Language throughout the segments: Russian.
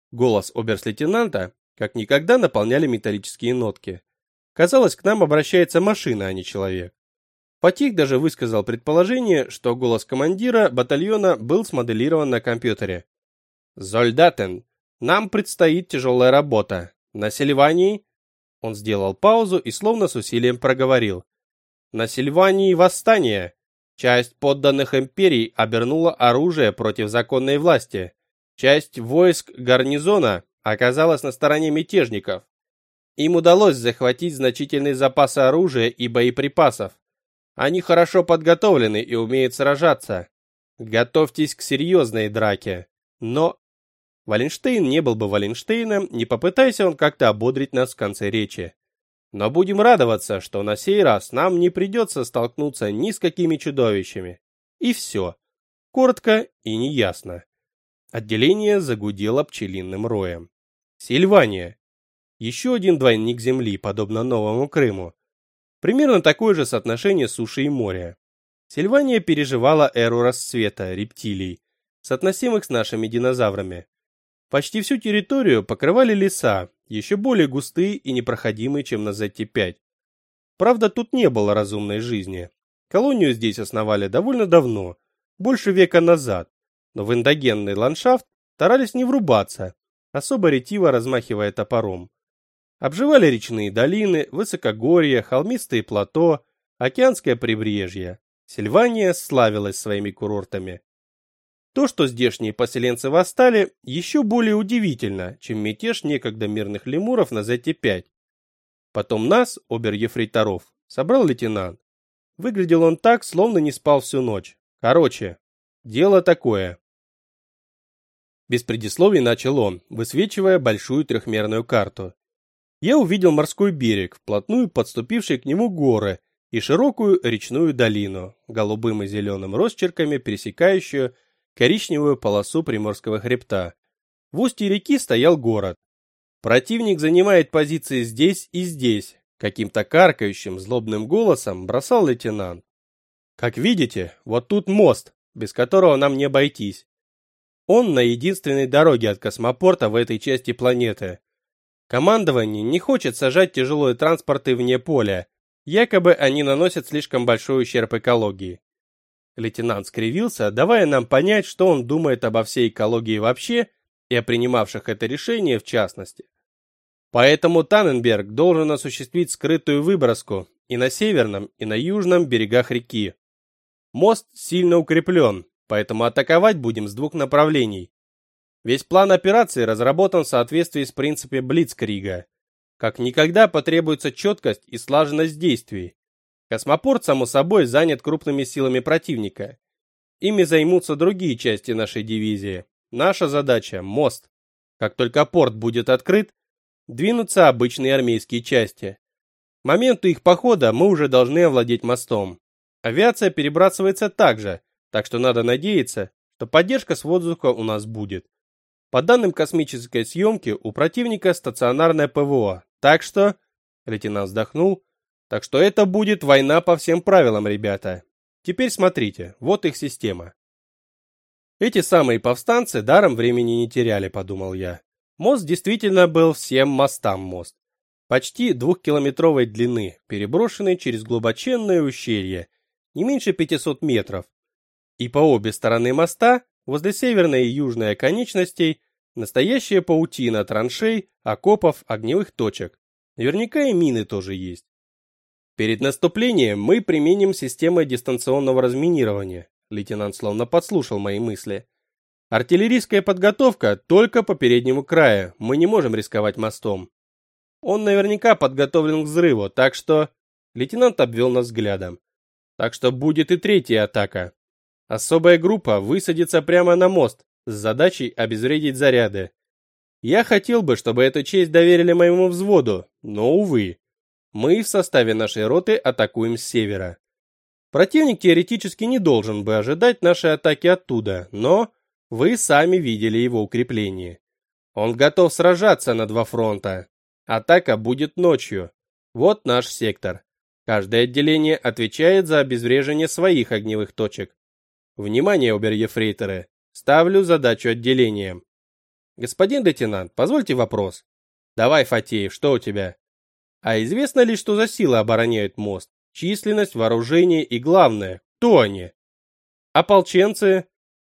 Голос оберст-лейтенанта как никогда наполняли металлические нотки. Казалось, к нам обращается машина, а не человек. Фатих даже высказал предположение, что голос командира батальона был смоделирован на компьютере. «Зольдатен, нам предстоит тяжелая работа. На Сильвании...» Он сделал паузу и словно с усилием проговорил. «На Сильвании восстание. Часть подданных империй обернула оружие против законной власти. Часть войск гарнизона оказалась на стороне мятежников. Им удалось захватить значительные запасы оружия и боеприпасов. Они хорошо подготовлены и умеют сражаться. Готовьтесь к серьезной драке. Но...» Валенштейн не был бы Валенштейном, не попытайся он как-то ободрить нас в конце речи. Но будем радоваться, что на сей раз нам не придется столкнуться ни с какими чудовищами. И все. Коротко и неясно. Отделение загудело пчелиным роем. Сильвания. Еще один двойник Земли, подобно Новому Крыму. Примерно такое же соотношение суши и моря. Сильвания переживала эру расцвета рептилий, соотносимых с нашими динозаврами. Почти всю территорию покрывали леса, еще более густые и непроходимые, чем на ZT-5. Правда, тут не было разумной жизни. Колонию здесь основали довольно давно, больше века назад, но в эндогенный ландшафт старались не врубаться, особо ретиво размахивая топором. Обживали речные долины, высокогорья, холмистые плато, океанское прибрежье. Сильвания славилась своими курортами. То, что здешние поселенцы восстали, еще более удивительно, чем мятеж некогда мирных лемуров на ZT-5. Потом нас, обер-ефрейторов, собрал лейтенант. Выглядел он так, словно не спал всю ночь. Короче, дело такое. Без предисловий начал он, высвечивая большую трехмерную карту. Я увидел морской берег, вплотную подступивший к нему горы и широкую речную долину, голубым и зеленым росчерками пересекающую коричневую полосу Приморского хребта. В устье реки стоял город. Противник занимает позиции здесь и здесь, каким-то каркающим злобным голосом бросал лейтенант. Как видите, вот тут мост, без которого нам не обойтись. Он на единственной дороге от космопорта в этой части планеты. Командование не хочет сажать тяжелые транспорты вне поля, якобы они наносят слишком большой ущерб экологии. Лейтенант скривился, давая нам понять, что он думает обо всей экологии вообще и о принимавших это решение в частности. Поэтому Танненберг должен осуществить скрытую выброску и на северном, и на южном берегах реки. Мост сильно укреплен, поэтому атаковать будем с двух направлений. Весь план операции разработан в соответствии с принципом Блицкрига. Как никогда потребуется четкость и слаженность действий. Космопорт, само собой, занят крупными силами противника. Ими займутся другие части нашей дивизии. Наша задача – мост. Как только порт будет открыт, двинутся обычные армейские части. К моменту их похода мы уже должны овладеть мостом. Авиация перебрасывается также, так что надо надеяться, что поддержка с воздуха у нас будет. По данным космической съемки, у противника стационарное ПВО, так что... Лейтенант вздохнул. Так что это будет война по всем правилам, ребята. Теперь смотрите, вот их система. Эти самые повстанцы даром времени не теряли, подумал я. Мост действительно был всем мостам мост. Почти 2-километровой длины, переброшенный через глубоченное ущелье, не меньше 500 метров. И по обе стороны моста, возле северной и южной оконечностей, настоящая паутина траншей, окопов, огневых точек. Наверняка и мины тоже есть. Перед наступлением мы применим систему дистанционного разминирования. Лейтенант словно подслушал мои мысли. Артиллерийская подготовка только по переднему краю, мы не можем рисковать мостом. Он наверняка подготовлен к взрыву, так что... Лейтенант обвел нас взглядом. Так что будет и третья атака. Особая группа высадится прямо на мост с задачей обезвредить заряды. Я хотел бы, чтобы эту честь доверили моему взводу, но, увы. Мы в составе нашей роты атакуем с севера. Противник теоретически не должен бы ожидать нашей атаки оттуда, но вы сами видели его укрепление. Он готов сражаться на два фронта. Атака будет ночью. Вот наш сектор. Каждое отделение отвечает за обезвреживание своих огневых точек. Внимание, обер-ефрейторы. Ставлю задачу отделениям. Господин лейтенант, позвольте вопрос. Давай, Фатеев, что у тебя? А известно ли, что за силы обороняют мост? Численность, вооружение и, главное, кто они? Ополченцы?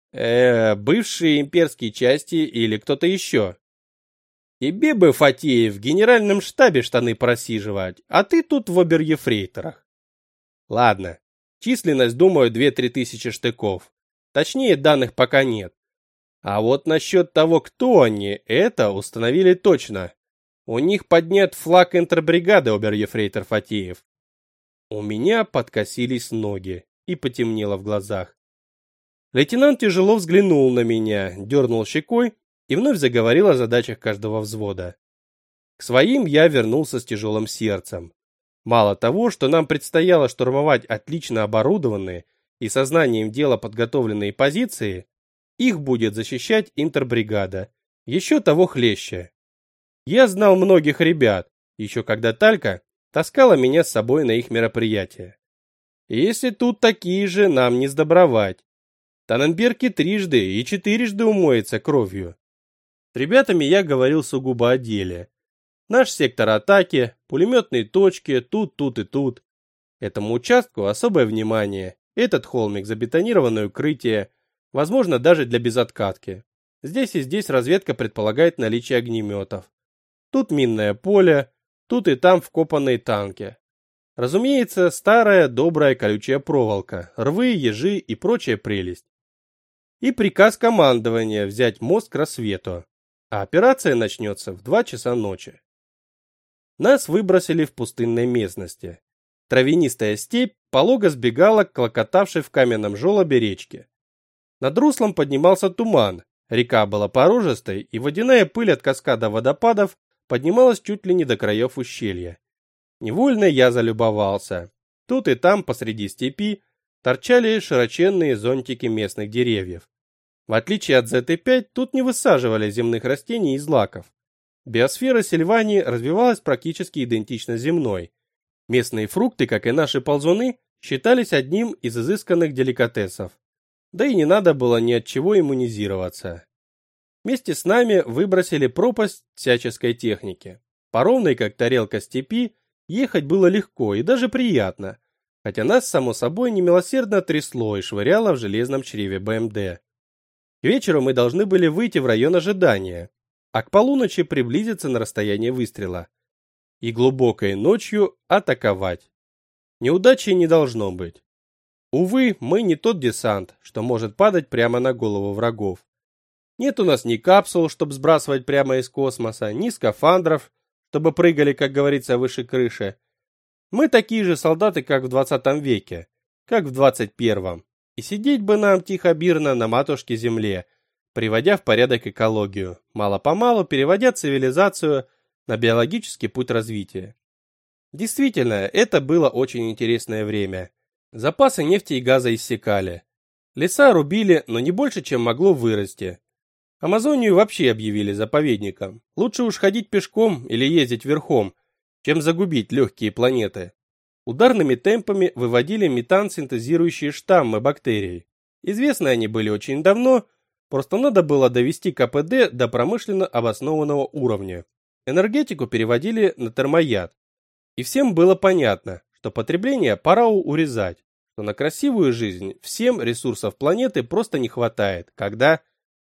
Бывшие имперские части или кто-то еще? Тебе бы, Фатеев, в генеральном штабе штаны просиживать, а ты тут в обер-ефрейторах. Ладно, численность, думаю, 2-3 тысячи штыков. Точнее, данных пока нет. А вот насчет того, кто они, это установили точно. У них поднят флаг интербригады, обер-ефрейтор Фатеев. У меня подкосились ноги и потемнело в глазах. Лейтенант тяжело взглянул на меня, дернул щекой и вновь заговорил о задачах каждого взвода. К своим я вернулся с тяжелым сердцем. Мало того, что нам предстояло штурмовать отлично оборудованные и сознанием дела подготовленные позиции, их будет защищать интербригада, еще того хлеще. Я знал многих ребят, еще когда Талька таскала меня с собой на их мероприятия. И если тут такие же, нам не сдобровать. Таненберг трижды и четырежды умоется кровью. С ребятами я говорил сугубо о деле. Наш сектор атаки, пулеметные точки, тут и тут. Этому участку особое внимание. Этот холмик забетонированное укрытие, возможно, даже для безоткатки. Здесь и здесь разведка предполагает наличие огнеметов. Тут минное поле, тут и там вкопанные танки. Разумеется, старая добрая колючая проволока, рвы, ежи и прочая прелесть. И приказ командования взять мост к рассвету, а операция начнется в 2 часа ночи. Нас выбросили в пустынной местности. Травянистая степь полого сбегала к клокотавшей в каменном желобе речке. Над руслом поднимался туман, река была порожистой, и водяная пыль от каскада водопадов поднималась чуть ли не до краев ущелья. Невольно я залюбовался. Тут и там посреди степи торчали широченные зонтики местных деревьев. В отличие от ZT-5, тут не высаживали земных растений и злаков. Биосфера Сильвании развивалась практически идентично земной. Местные фрукты, как и наши ползуны, считались одним из изысканных деликатесов. Да и не надо было ни от чего иммунизироваться. Вместе с нами выбросили пропасть всяческой техники. По ровной, как тарелка степи, ехать было легко и даже приятно, хотя нас, само собой, немилосердно трясло и швыряло в железном чреве БМД. К вечеру мы должны были выйти в район ожидания, а к полуночи приблизиться на расстояние выстрела. И глубокой ночью атаковать. Неудачи не должно быть. Увы, мы не тот десант, что может падать прямо на голову врагов. Нет у нас ни капсул, чтобы сбрасывать прямо из космоса, ни скафандров, чтобы прыгали, как говорится, выше крыши. Мы такие же солдаты, как в 20 веке, как в 21-м. И сидеть бы нам тихо-мирно на матушке Земле, приводя в порядок экологию, мало-помалу переводя цивилизацию на биологический путь развития. Действительно, это было очень интересное время. Запасы нефти и газа иссякали. Леса рубили, но не больше, чем могло вырасти. Амазонию вообще объявили заповедником. Лучше уж ходить пешком или ездить верхом, чем загубить легкие планеты. Ударными темпами выводили метан-синтезирующие штаммы бактерий. Известны они были очень давно, просто надо было довести КПД до промышленно обоснованного уровня. Энергетику переводили на термояд. И всем было понятно, что потребление пора урезать, что на красивую жизнь всем ресурсов планеты просто не хватает, когда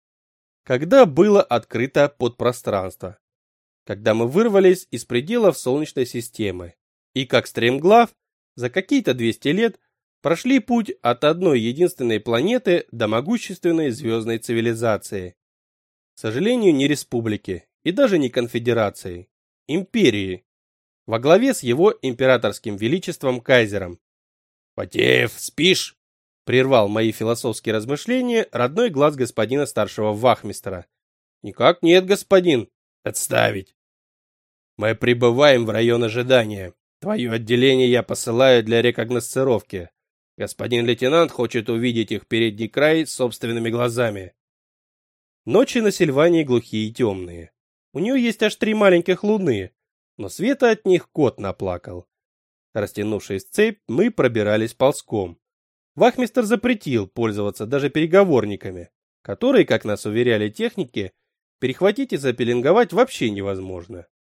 было открыто подпространство, когда мы вырвались из пределов Солнечной системы и, как стремглав, за какие-то 200 лет прошли путь от одной единственной планеты до могущественной звездной цивилизации. К сожалению, не республики и даже не конфедерации, империи, во главе с его императорским величеством кайзером. «Фатеев, спишь?» Прервал мои философские размышления родной глаз господина старшего вахмистра. «Никак нет, господин. Отставить. Мы прибываем в район ожидания. Твое отделение я посылаю для рекогносцировки. Господин лейтенант хочет увидеть их передний край собственными глазами». Ночи на Сильвании глухие и темные. У нее есть аж 3 маленьких луны, но света от них кот наплакал. Растянувшись в цепь, мы пробирались ползком. Вахмистр запретил пользоваться даже переговорниками, которые, как нас уверяли техники, перехватить и запеленговать вообще невозможно.